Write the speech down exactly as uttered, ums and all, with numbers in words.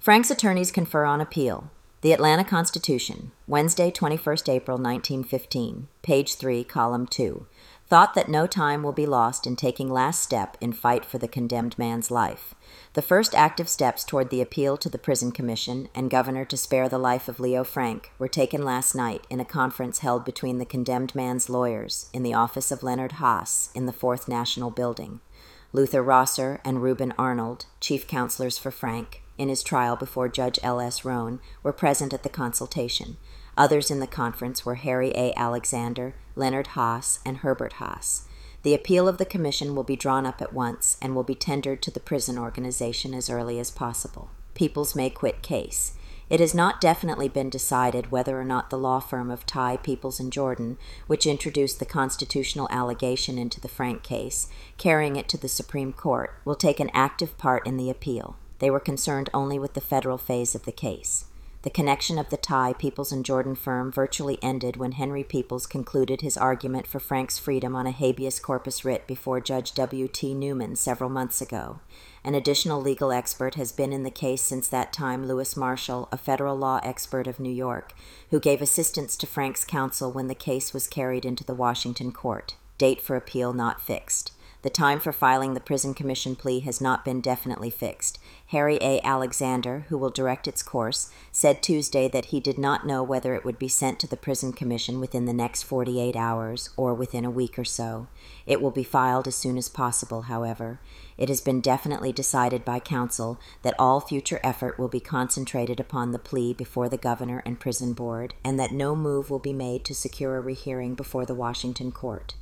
Frank's attorneys confer on appeal. The Atlanta Constitution, Wednesday, twenty-first April nineteen fifteen, page three, column two. Thought that no time will be lost in taking last step in fight for the condemned man's life. The first active steps toward the appeal to the Prison Commission and Governor to spare the life of Leo Frank were taken last night in a conference held between the condemned man's lawyers in the office of Leonard Haas in the Fourth National Building. Luther Rosser and Reuben Arnold, chief counselors for Frank, in his trial before Judge L S Roan, were present at the consultation. Others in the conference were Harry A. Alexander, Leonard Haas, and Herbert Haas. The appeal of the commission will be drawn up at once and will be tendered to the prison organization as early as possible. Peoples may quit case. It has not definitely been decided whether or not the law firm of Ty, Peoples, and Jordan, which introduced the constitutional allegation into the Frank case, carrying it to the Supreme Court, will take an active part in the appeal. They were concerned only with the federal phase of the case. The connection of the Ty, Peoples, and Jordan firm virtually ended when Henry Peoples concluded his argument for Frank's freedom on a habeas corpus writ before Judge W T Newman several months ago. An additional legal expert has been in the case since that time, Lewis Marshall, a federal law expert of New York, who gave assistance to Frank's counsel when the case was carried into the Washington court. Date for appeal not fixed. The time for filing the Prison Commission plea has not been definitely fixed. Harry A. Alexander, who will direct its course, said Tuesday that he did not know whether it would be sent to the Prison Commission within the next forty-eight hours or within a week or so. It will be filed as soon as possible, however. It has been definitely decided by counsel that all future effort will be concentrated upon the plea before the governor and prison board, and that no move will be made to secure a rehearing before the Washington court.